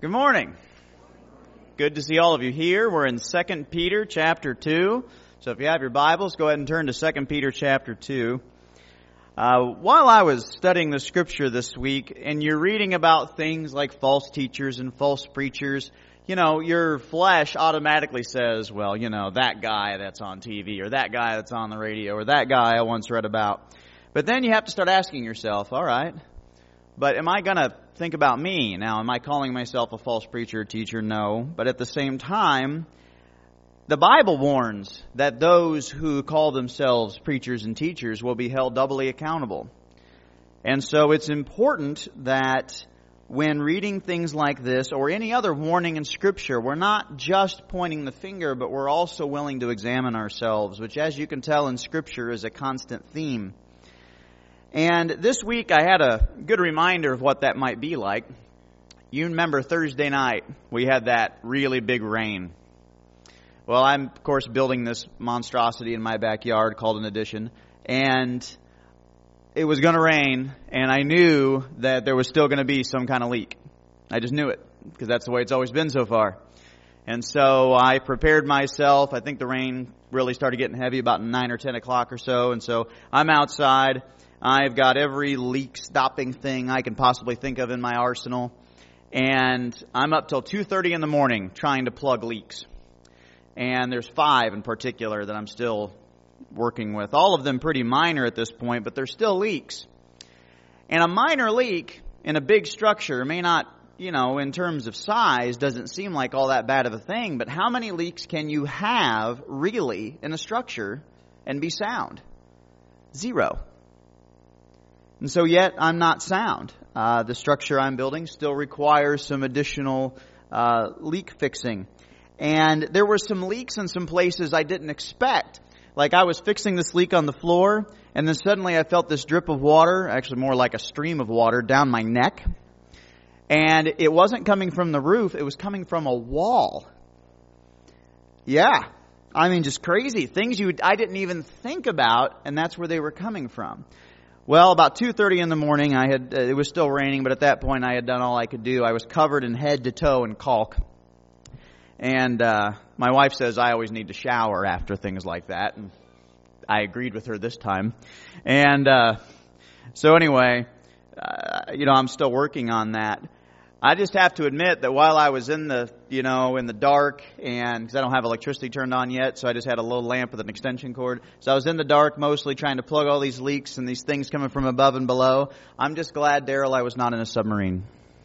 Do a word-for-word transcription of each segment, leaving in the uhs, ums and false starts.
Good morning. Good to see all of you here. We're in Second Peter chapter two. So if you have your Bibles, go ahead and turn to Second Peter chapter two. Uh, while I was studying the scripture this week, and you're reading about things like false teachers and false preachers, you know, your flesh automatically says, well, you know, that guy that's on T V, or that guy that's on the radio, or that guy I once read about. But then you have to start asking yourself, all right, but am I going to think about me? Now, am I calling myself a false preacher or teacher? No. But at the same time, the Bible warns that those who call themselves preachers and teachers will be held doubly accountable. And so it's important that when reading things like this or any other warning in Scripture, we're not just pointing the finger, but we're also willing to examine ourselves, which, as you can tell in Scripture, is a constant theme. And this week I had a good reminder of what that might be like. You remember Thursday night, we had that really big rain. Well, I'm, of course, building this monstrosity in my backyard called an addition. And it was going to rain, and I knew that there was still going to be some kind of leak. I just knew it, because that's the way it's always been so far. And so I prepared myself. I think the rain really started getting heavy about nine or ten o'clock or so. And so I'm outside. I've got every leak-stopping thing I can possibly think of in my arsenal. And I'm up till two thirty in the morning trying to plug leaks. And there's five in particular that I'm still working with. All of them pretty minor at this point, but they're still leaks. And a minor leak in a big structure may not, you know, in terms of size, doesn't seem like all that bad of a thing. But how many leaks can you have really in a structure and be sound? Zero. And so yet I'm not sound. Uh, the structure I'm building still requires some additional uh, leak fixing. And there were some leaks in some places I didn't expect. Like I was fixing this leak on the floor, and then suddenly I felt this drip of water, actually more like a stream of water, down my neck. And it wasn't coming from the roof, it was coming from a wall. Yeah, I mean just crazy. Things you I didn't even think about, and that's where they were coming from. Well, about two thirty in the morning, I had uh, it was still raining, but at that point I had done all I could do. I was covered in head to toe in caulk. And uh, my wife says I always need to shower after things like that. And I agreed with her this time. And uh, so anyway, uh, you know, I'm still working on that. I just have to admit that while I was in the, you know, in the dark, and because I don't have electricity turned on yet, so I just had a little lamp with an extension cord. So I was in the dark mostly trying to plug all these leaks and these things coming from above and below. I'm just glad, Daryl, I was not in a submarine.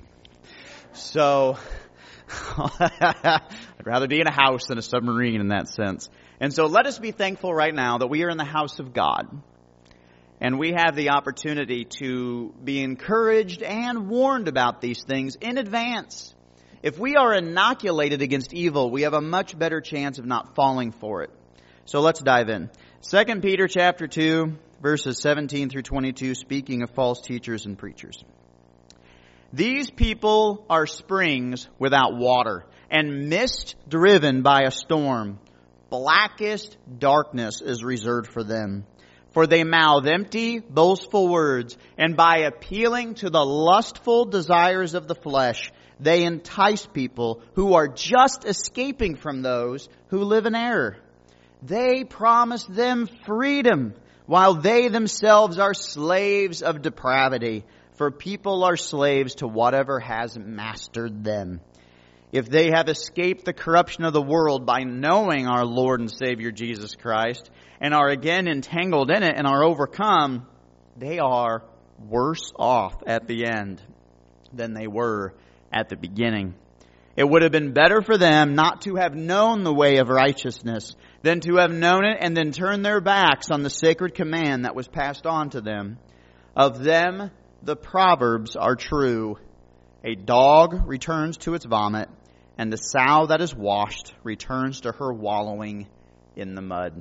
So I'd rather be in a house than a submarine in that sense. And so let us be thankful right now that we are in the house of God. And we have the opportunity to be encouraged and warned about these things in advance. If we are inoculated against evil, we have a much better chance of not falling for it. So let's dive in. Second Peter chapter two, verses seventeen through twenty-two, speaking of false teachers and preachers. These people are springs without water, and mist driven by a storm. Blackest darkness is reserved for them. For they mouth empty, boastful words, and by appealing to the lustful desires of the flesh, they entice people who are just escaping from those who live in error. They promise them freedom, while they themselves are slaves of depravity. For people are slaves to whatever has mastered them. If they have escaped the corruption of the world by knowing our Lord and Savior Jesus Christ, and are again entangled in it and are overcome, they are worse off at the end than they were at the beginning. It would have been better for them not to have known the way of righteousness than to have known it and then turn their backs on the sacred command that was passed on to them. Of them, the proverbs are true. A dog returns to its vomit, and the sow that is washed returns to her wallowing in the mud.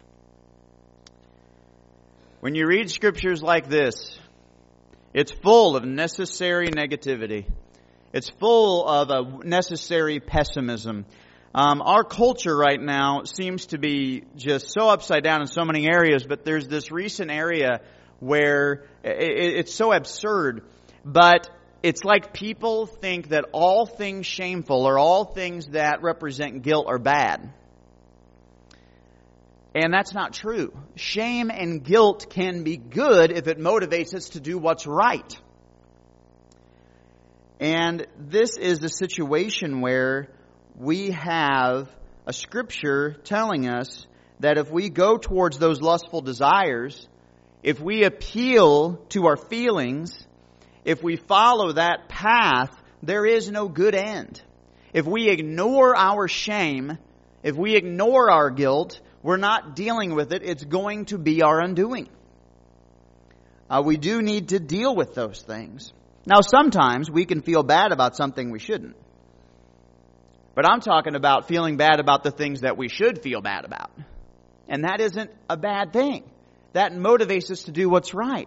When you read scriptures like this, it's full of necessary negativity. It's full of a necessary pessimism. Um, our culture right now seems to be just so upside down in so many areas, but there's this recent area where it, it's so absurd. But it's like people think that all things shameful or all things that represent guilt are bad. And that's not true. Shame and guilt can be good if it motivates us to do what's right. And this is a situation where we have a scripture telling us that if we go towards those lustful desires, if we appeal to our feelings, if we follow that path, there is no good end. If we ignore our shame, if we ignore our guilt, we're not dealing with it. It's going to be our undoing. Uh, we do need to deal with those things. Now, sometimes we can feel bad about something we shouldn't. But I'm talking about feeling bad about the things that we should feel bad about. And that isn't a bad thing. That motivates us to do what's right.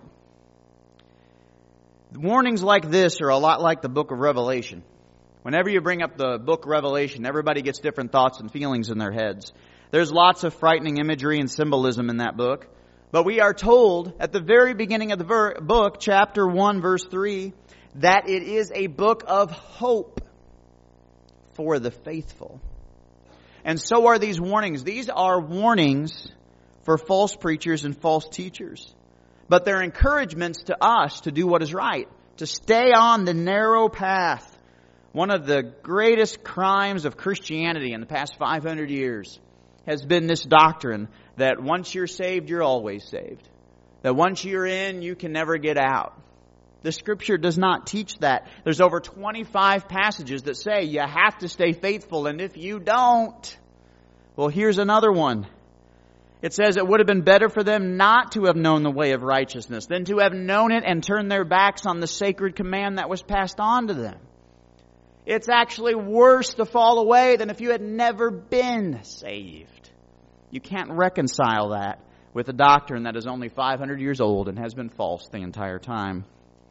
Warnings like this are a lot like the book of Revelation. Whenever you bring up the book of Revelation, everybody gets different thoughts and feelings in their heads. There's lots of frightening imagery and symbolism in that book. But we are told at the very beginning of the ver- book, chapter one, verse three, that it is a book of hope for the faithful. And so are these warnings. These are warnings for false preachers and false teachers. But they're encouragements to us to do what is right, to stay on the narrow path. One of the greatest crimes of Christianity in the past five hundred years has been this doctrine that once you're saved, you're always saved. That once you're in, you can never get out. The Scripture does not teach that. There's over twenty-five passages that say you have to stay faithful, and if you don't, well, here's another one. It says it would have been better for them not to have known the way of righteousness than to have known it and turned their backs on the sacred command that was passed on to them. It's actually worse to fall away than if you had never been saved. You can't reconcile that with a doctrine that is only five hundred years old and has been false the entire time.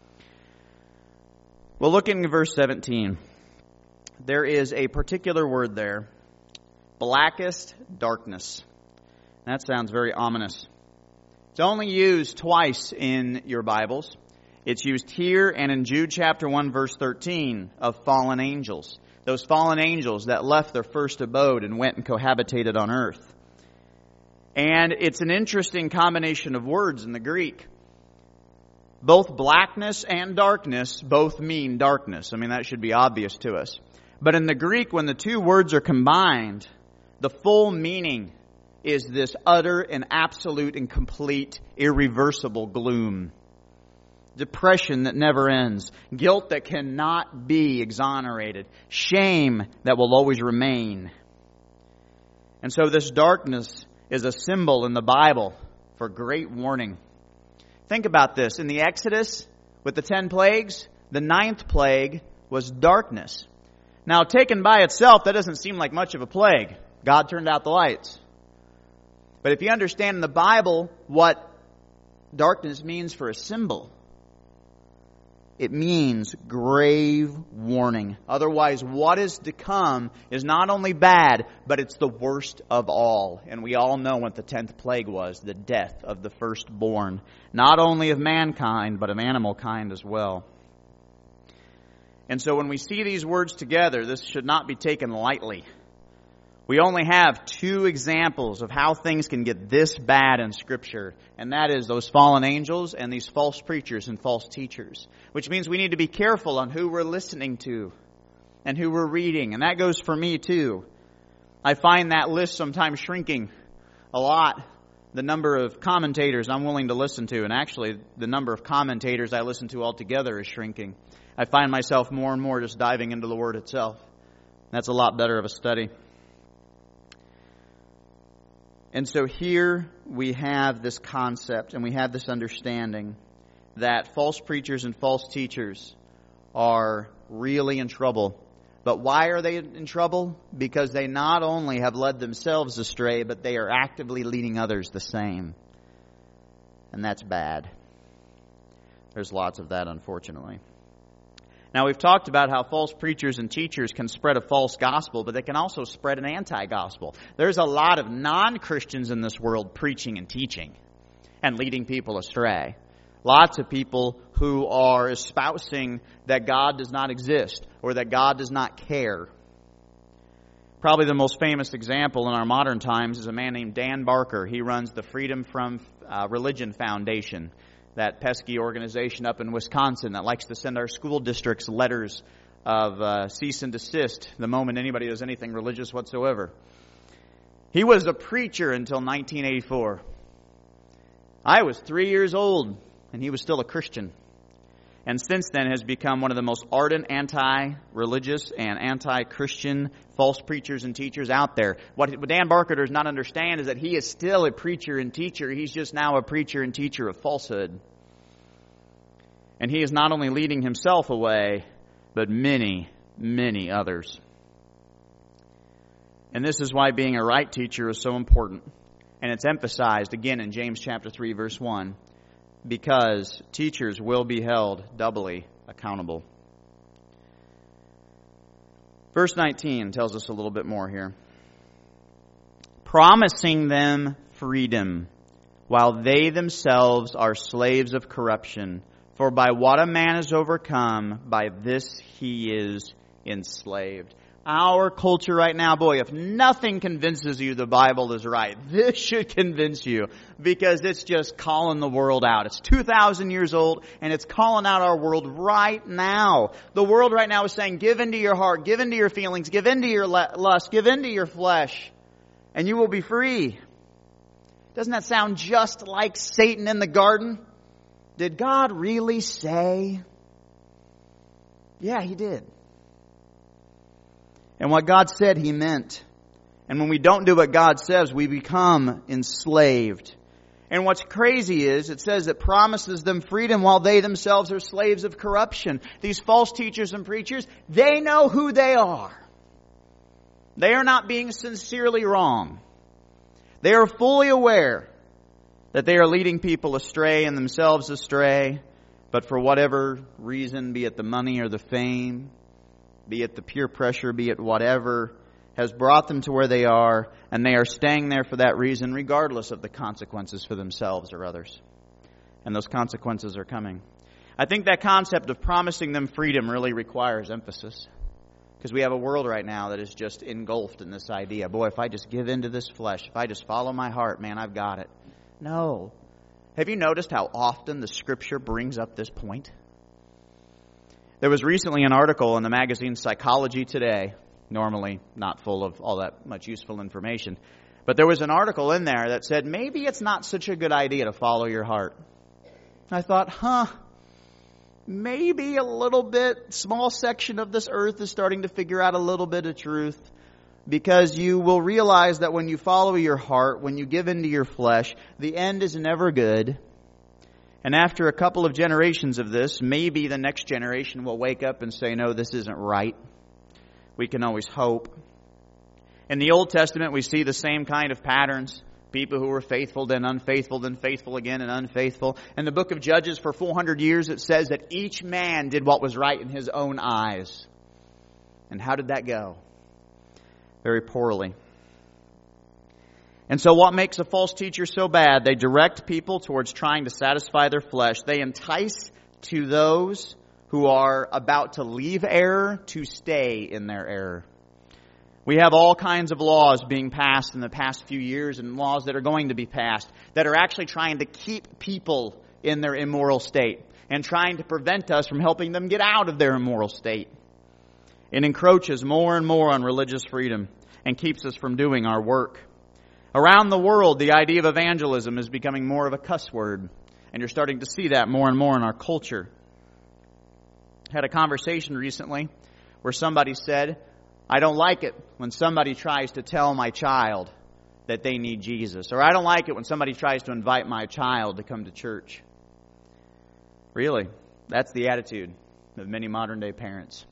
Well, looking at verse seventeen, there is a particular word there, blackest darkness. That sounds very ominous. It's only used twice in your Bibles. It's used here and in Jude chapter one, verse thirteen, of fallen angels. Those fallen angels that left their first abode and went and cohabitated on earth. And it's an interesting combination of words in the Greek. Both blackness and darkness both mean darkness. I mean, that should be obvious to us. But in the Greek, when the two words are combined, the full meaning is this utter and absolute and complete, irreversible gloom. Depression that never ends. Guilt that cannot be exonerated. Shame that will always remain. And so this darkness is a symbol in the Bible for great warning. Think about this. In the Exodus, with the ten plagues, the ninth plague was darkness. Now, taken by itself, that doesn't seem like much of a plague. God turned out the lights. But if you understand in the Bible what darkness means for a symbol, it means grave warning. Otherwise, what is to come is not only bad, but it's the worst of all. And we all know what the tenth plague was, the death of the firstborn. Not only of mankind, but of animal kind as well. And so when we see these words together, this should not be taken lightly. We only have two examples of how things can get this bad in Scripture, and that is those fallen angels and these false preachers and false teachers, which means we need to be careful on who we're listening to and who we're reading, and that goes for me too. I find that list sometimes shrinking a lot, the number of commentators I'm willing to listen to, and actually the number of commentators I listen to altogether is shrinking. I find myself more and more just diving into the Word itself. That's a lot better of a study. And so here we have this concept and we have this understanding that false preachers and false teachers are really in trouble. But why are they in trouble? Because they not only have led themselves astray, but they are actively leading others the same. And that's bad. There's lots of that, unfortunately. Now, we've talked about how false preachers and teachers can spread a false gospel, but they can also spread an anti-gospel. There's a lot of non-Christians in this world preaching and teaching and leading people astray. Lots of people who are espousing that God does not exist or that God does not care. Probably the most famous example in our modern times is a man named Dan Barker. He runs the Freedom from uh, Religion Foundation, that pesky organization up in Wisconsin that likes to send our school districts letters of uh, cease and desist the moment anybody does anything religious whatsoever. He was a preacher until nineteen eighty-four. I was three years old, and he was still a Christian. And since then has become one of the most ardent anti-religious and anti-Christian false preachers and teachers out there. What Dan Barker does not understand is that he is still a preacher and teacher. He's just now a preacher and teacher of falsehood. And he is not only leading himself away, but many, many others. And this is why being a right teacher is so important. And it's emphasized again in James chapter three, verse one. Because teachers will be held doubly accountable. Verse nineteen tells us a little bit more here. Promising them freedom, while they themselves are slaves of corruption. For by what a man is overcome, by this he is enslaved. Our culture right now, boy, if nothing convinces you the Bible is right, this should convince you, because it's just calling the world out. It's two thousand years old, and it's calling out our world right now. The world right now is saying, give into your heart, give into your feelings, give into your lust, give into your flesh, and you will be free. Doesn't that sound just like Satan in the garden? Did God really say? Yeah, He did. And what God said, He meant. And when we don't do what God says, we become enslaved. And what's crazy is, it says it promises them freedom while they themselves are slaves of corruption. These false teachers and preachers, they know who they are. They are not being sincerely wrong. They are fully aware that they are leading people astray and themselves astray. But for whatever reason, be it the money or the fame, be it the peer pressure, be it whatever, has brought them to where they are, and they are staying there for that reason, regardless of the consequences for themselves or others. And those consequences are coming. I think that concept of promising them freedom really requires emphasis. Because we have a world right now that is just engulfed in this idea. Boy, if I just give in to this flesh, if I just follow my heart, man, I've got it. No. Have you noticed how often the Scripture brings up this point? There was recently an article in the magazine Psychology Today, normally not full of all that much useful information, but there was an article in there that said maybe it's not such a good idea to follow your heart. I thought, huh, maybe a little bit, small section of this earth is starting to figure out a little bit of truth, because you will realize that when you follow your heart, when you give into your flesh, the end is never good. And after a couple of generations of this, maybe the next generation will wake up and say, no, this isn't right. We can always hope. In the Old Testament, we see the same kind of patterns. People who were faithful, then unfaithful, then faithful again and unfaithful. In the book of Judges, for four hundred years, it says that each man did what was right in his own eyes. And how did that go? Very poorly. And so what makes a false teacher so bad? They direct people towards trying to satisfy their flesh. They entice to those who are about to leave error to stay in their error. We have all kinds of laws being passed in the past few years, and laws that are going to be passed, that are actually trying to keep people in their immoral state and trying to prevent us from helping them get out of their immoral state. It encroaches more and more on religious freedom and keeps us from doing our work. Around the world, the idea of evangelism is becoming more of a cuss word. And you're starting to see that more and more in our culture. I had a conversation recently where somebody said, I don't like it when somebody tries to tell my child that they need Jesus. Or I don't like it when somebody tries to invite my child to come to church. Really, that's the attitude of many modern day parents.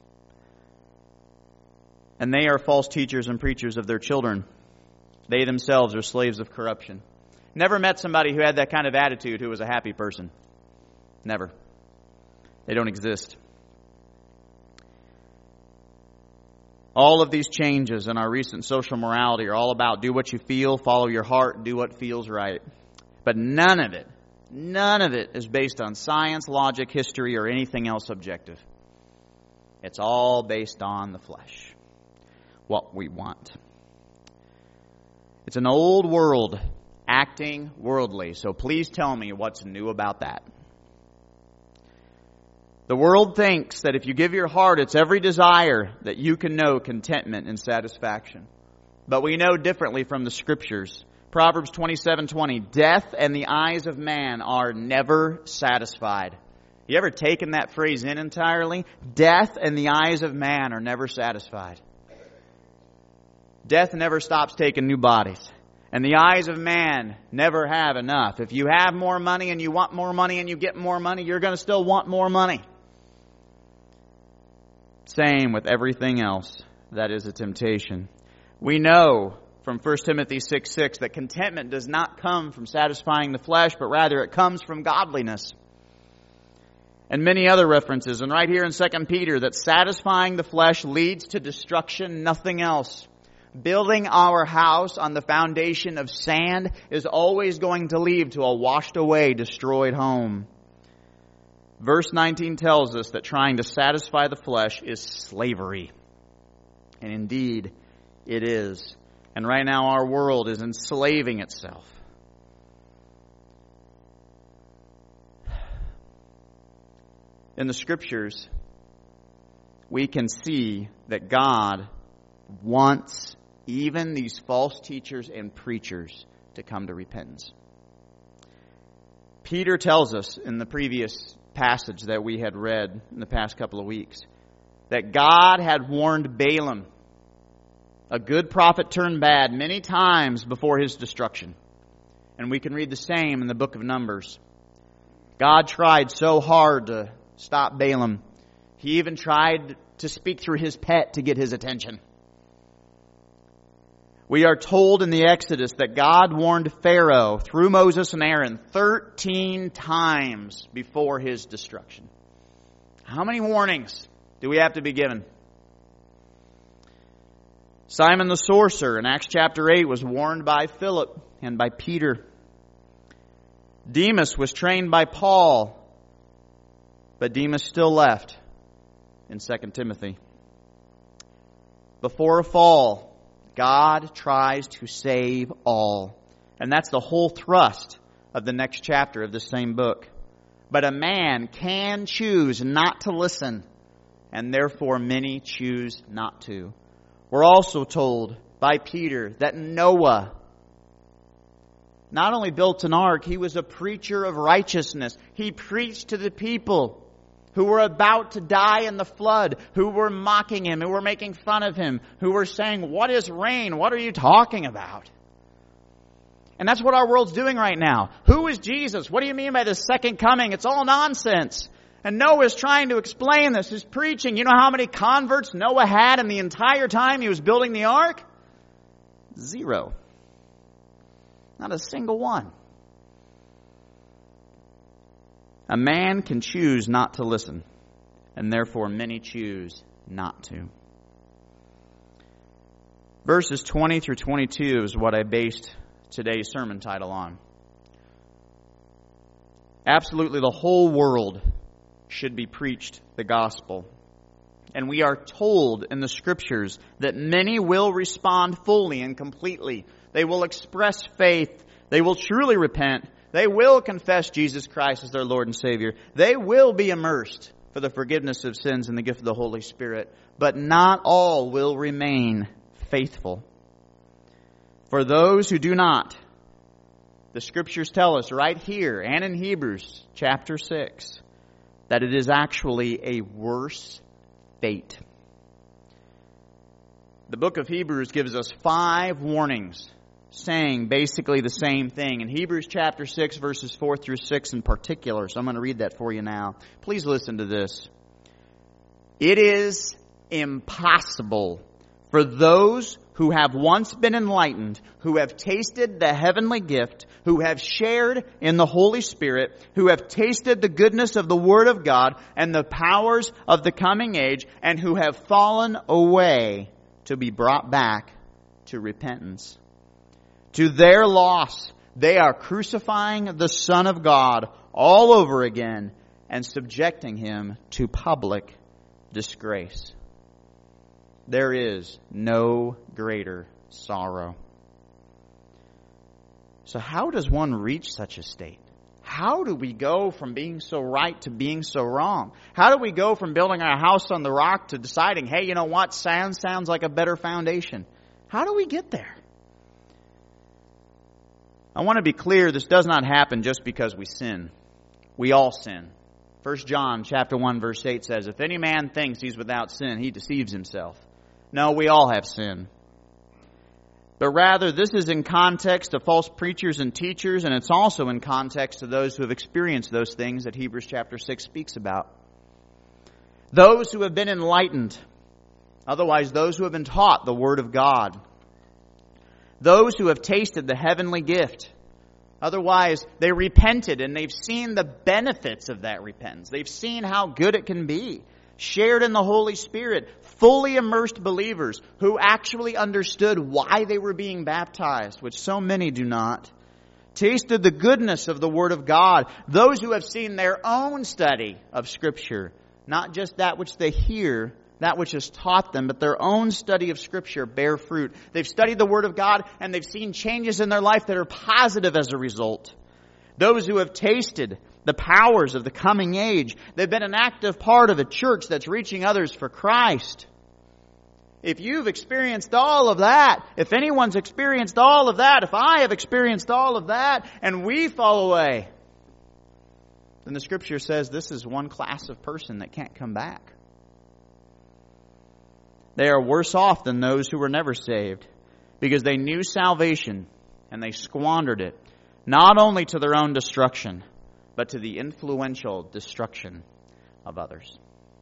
And they are false teachers and preachers of their children. They themselves are slaves of corruption. Never met somebody who had that kind of attitude who was a happy person. Never. They don't exist. All of these changes in our recent social morality are all about do what you feel, follow your heart, do what feels right. But none of it, None of it is based on science, logic, history, or anything else objective. It's all based on the flesh. What we want. It's an old world acting worldly. So please tell me what's new about that. The world thinks that if you give your heart its every desire, that you can know contentment and satisfaction. But we know differently from the Scriptures. Proverbs twenty-seven twenty, death and the eyes of man are never satisfied. You ever taken that phrase in entirely? Death and the eyes of man are never satisfied. Death never stops taking new bodies. And the eyes of man never have enough. If you have more money and you want more money and you get more money, you're going to still want more money. Same with everything else that is a temptation. We know from First Timothy six six that contentment does not come from satisfying the flesh, but rather it comes from godliness. And many other references. And right here in Second Peter, that satisfying the flesh leads to destruction, nothing else. Building our house on the foundation of sand is always going to lead to a washed away, destroyed home. Verse nineteen tells us that trying to satisfy the flesh is slavery. And indeed, it is. And right now our world is enslaving itself. In the Scriptures, we can see that God wants even these false teachers and preachers to come to repentance. Peter tells us in the previous passage that we had read in the past couple of weeks that God had warned Balaam, a good prophet turned bad, many times before his destruction. And we can read the same in the book of Numbers. God tried so hard to stop Balaam. He even tried to speak through his pet to get his attention. We are told in the Exodus that God warned Pharaoh through Moses and Aaron thirteen times before his destruction. How many warnings do we have to be given? Simon the sorcerer in Acts chapter eight was warned by Philip and by Peter. Demas was trained by Paul, but Demas still left in Second Timothy. Before a fall, God tries to save all. And that's the whole thrust of the next chapter of this same book. But a man can choose not to listen, and therefore many choose not to. We're also told by Peter that Noah not only built an ark, he was a preacher of righteousness. He preached to the people who were about to die in the flood, who were mocking him, who were making fun of him, who were saying, "What is rain? What are you talking about?" And that's what our world's doing right now. Who is Jesus? What do you mean by the second coming? It's all nonsense. And Noah's trying to explain this. He's preaching. You know how many converts Noah had in the entire time he was building the ark? Zero. Not a single one. A man can choose not to listen, and therefore many choose not to. Verses twenty through twenty-two is what I based today's sermon title on. Absolutely the whole world should be preached the gospel. And we are told in the Scriptures that many will respond fully and completely. They will express faith. They will truly repent. They will confess Jesus Christ as their Lord and Savior. They will be immersed for the forgiveness of sins and the gift of the Holy Spirit. But not all will remain faithful. For those who do not, the Scriptures tell us right here and in Hebrews chapter six that it is actually a worse fate. The book of Hebrews gives us five warnings saying basically the same thing. In Hebrews chapter six, verses four through six in particular. So I'm going to read that for you now. Please listen to this. It is impossible for those who have once been enlightened, who have tasted the heavenly gift, who have shared in the Holy Spirit, who have tasted the goodness of the Word of God and the powers of the coming age, and who have fallen away, to be brought back to repentance. To their loss, They are crucifying the Son of God all over again and subjecting Him to public disgrace. There is no greater sorrow. So how does one reach such a state? How do we go from being so right to being so wrong? How do we go from building our house on the rock to deciding, hey, you know what, sand sounds like a better foundation? How do we get there? I want to be clear, this does not happen just because we sin. We all sin. First John chapter one verse eight says, if any man thinks he's without sin, he deceives himself. No, we all have sin. But rather, this is in context of false preachers and teachers, and it's also in context of those who have experienced those things that Hebrews chapter six speaks about. Those who have been enlightened, otherwise those who have been taught the Word of God. Those who have tasted the heavenly gift, otherwise they repented and they've seen the benefits of that repentance. They've seen how good it can be. Shared in the Holy Spirit, fully immersed believers who actually understood why they were being baptized, which so many do not. Tasted the goodness of the Word of God. Those who have seen their own study of Scripture, not just that which they hear, that which is taught them, but their own study of Scripture bear fruit. They've studied the Word of God and they've seen changes in their life that are positive as a result. Those who have tasted the powers of the coming age. They've been an active part of a church that's reaching others for Christ. If you've experienced all of that, if anyone's experienced all of that, if I have experienced all of that, and we fall away, then the Scripture says this is one class of person that can't come back. They are worse off than those who were never saved, because they knew salvation and they squandered it, not only to their own destruction, but to the influential destruction of others.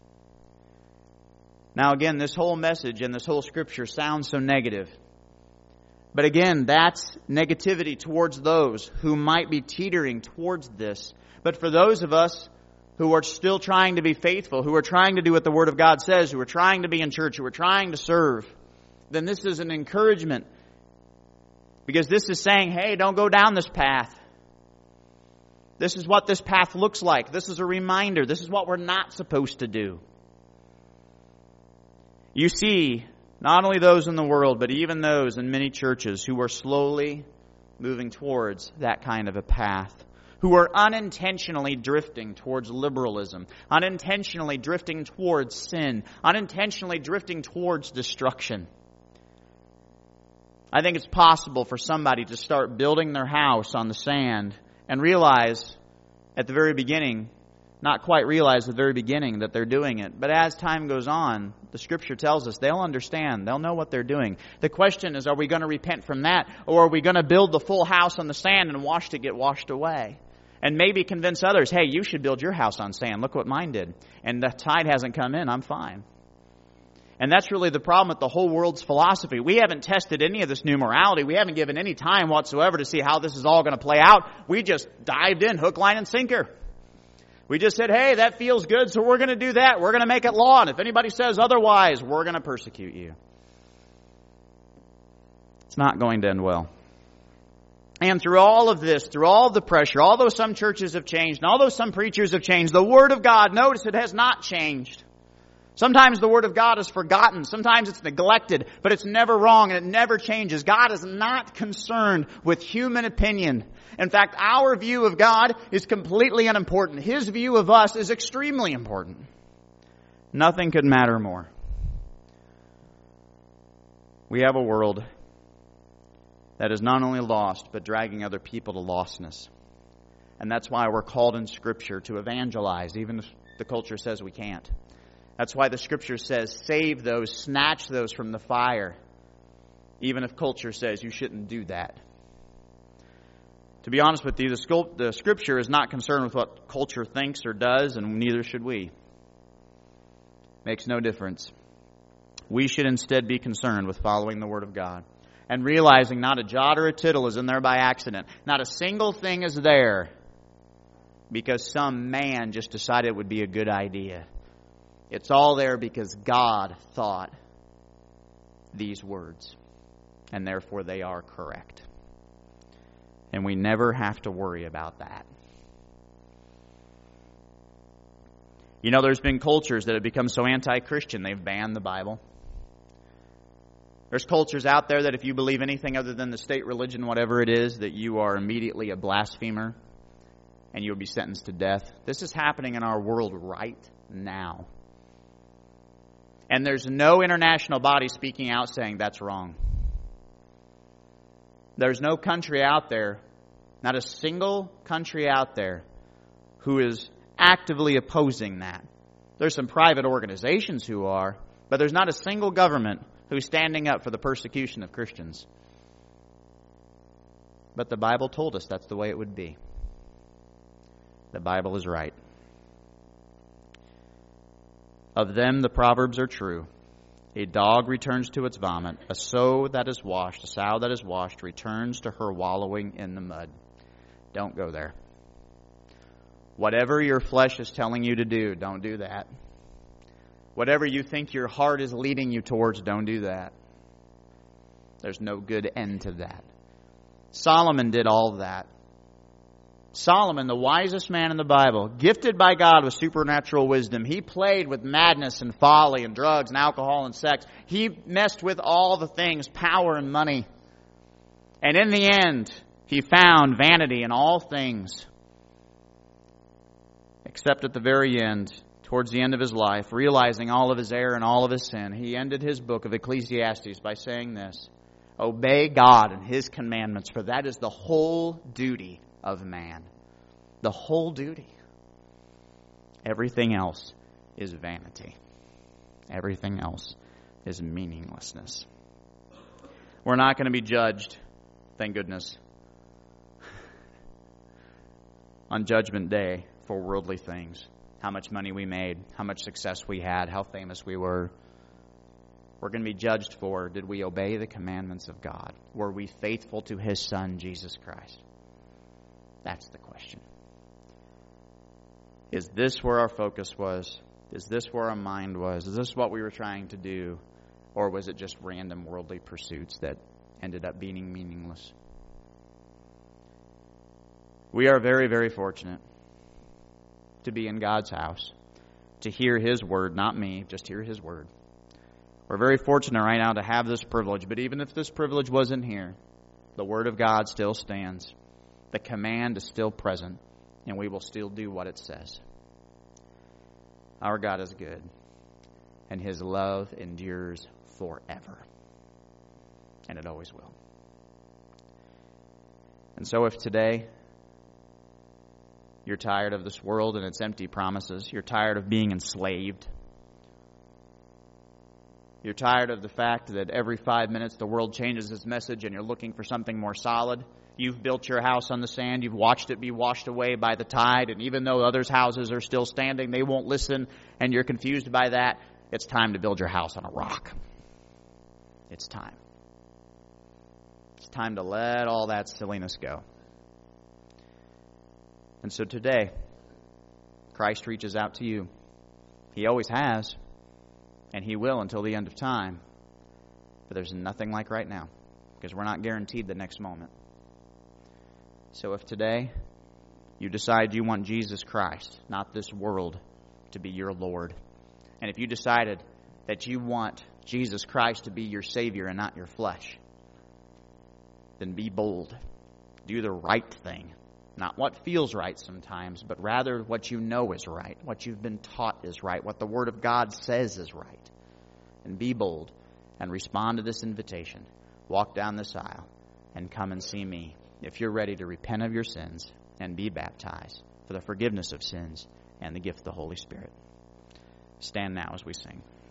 Now again, this whole message and this whole Scripture sounds so negative. But again, that's negativity towards those who might be teetering towards this. But for those of us who are still trying to be faithful, who are trying to do what the Word of God says, who are trying to be in church, who are trying to serve, then this is an encouragement. Because this is saying, hey, don't go down this path. This is what this path looks like. This is a reminder. This is what we're not supposed to do. You see, not only those in the world, but even those in many churches who are slowly moving towards that kind of a path, who are unintentionally drifting towards liberalism, unintentionally drifting towards sin, unintentionally drifting towards destruction. I think it's possible for somebody to start building their house on the sand and realize at the very beginning, not quite realize at the very beginning that they're doing it. But as time goes on, the Scripture tells us they'll understand. They'll know what they're doing. The question is, are we going to repent from that? Or are we going to build the full house on the sand and watch it get washed away? And maybe convince others, hey, you should build your house on sand. Look what mine did. And the tide hasn't come in. I'm fine. And that's really the problem with the whole world's philosophy. We haven't tested any of this new morality. We haven't given any time whatsoever to see how this is all going to play out. We just dived in, hook, line, and sinker. We just said, hey, that feels good, so we're going to do that. We're going to make it law. And if anybody says otherwise, we're going to persecute you. It's not going to end well. And through all of this, through all of the pressure, although some churches have changed, and although some preachers have changed, the Word of God, notice it has not changed. Sometimes the Word of God is forgotten. Sometimes it's neglected, but it's never wrong and it never changes. God is not concerned with human opinion. In fact, our view of God is completely unimportant. His view of us is extremely important. Nothing could matter more. We have a world that is not only lost, but dragging other people to lostness. And that's why we're called in Scripture to evangelize, even if the culture says we can't. That's why the Scripture says, save those, snatch those from the fire, even if culture says you shouldn't do that. To be honest with you, the, the Scripture is not concerned with what culture thinks or does, and neither should we. Makes no difference. We should instead be concerned with following the Word of God and realizing not a jot or a tittle is in there by accident. Not a single thing is there because some man just decided it would be a good idea. It's all there because God thought these words, and therefore they are correct. And we never have to worry about that. You know, there's been cultures that have become so anti-Christian, they've banned the Bible. There's cultures out there that if you believe anything other than the state religion, whatever it is, that you are immediately a blasphemer and you'll be sentenced to death. This is happening in our world right now. And there's no international body speaking out saying that's wrong. There's no country out there, not a single country out there, who is actively opposing that. There's some private organizations who are, but there's not a single government who's standing up for the persecution of Christians. But the Bible told us that's the way it would be. The Bible is right. Of them the proverbs are true. A dog returns to its vomit. A sow that is washed, a sow that is washed, returns to her wallowing in the mud. Don't go there. Whatever your flesh is telling you to do, don't do that. Whatever you think your heart is leading you towards, don't do that. There's no good end to that. Solomon did all that. Solomon, the wisest man in the Bible, gifted by God with supernatural wisdom, he played with madness and folly and drugs and alcohol and sex. He messed with all the things, power and money. And in the end, he found vanity in all things. Except at the very end, towards the end of his life, realizing all of his error and all of his sin, he ended his book of Ecclesiastes by saying this: obey God and His commandments, for that is the whole duty of man. The whole duty. Everything else is vanity. Everything else is meaninglessness. We're not going to be judged, thank goodness, on Judgment Day for worldly things. How much money we made, how much success we had, how famous we were. We're going to be judged for, did we obey the commandments of God? Were we faithful to His Son, Jesus Christ? That's the question. Is this where our focus was? Is this where our mind was? Is this what we were trying to do? Or was it just random worldly pursuits that ended up being meaningless? We are very, very fortunate to be in God's house, to hear His word, not me, just hear His word. We're very fortunate right now to have this privilege, but even if this privilege wasn't here, the word of God still stands. The command is still present, and we will still do what it says. Our God is good, and His love endures forever, and it always will. And so if today you're tired of this world and its empty promises, you're tired of being enslaved, you're tired of the fact that every five minutes the world changes its message and you're looking for something more solid. You've built your house on the sand. You've watched it be washed away by the tide. And even though others' houses are still standing, they won't listen, and you're confused by that. It's time to build your house on a rock. It's time. It's time to let all that silliness go. And so today, Christ reaches out to you. He always has, and He will until the end of time. But there's nothing like right now, because we're not guaranteed the next moment. So if today you decide you want Jesus Christ, not this world, to be your Lord, and if you decided that you want Jesus Christ to be your Savior and not your flesh, then be bold. Do the right thing. Not what feels right sometimes, but rather what you know is right, what you've been taught is right, what the Word of God says is right. And be bold and respond to this invitation. Walk down this aisle and come and see me if you're ready to repent of your sins and be baptized for the forgiveness of sins and the gift of the Holy Spirit. Stand now as we sing.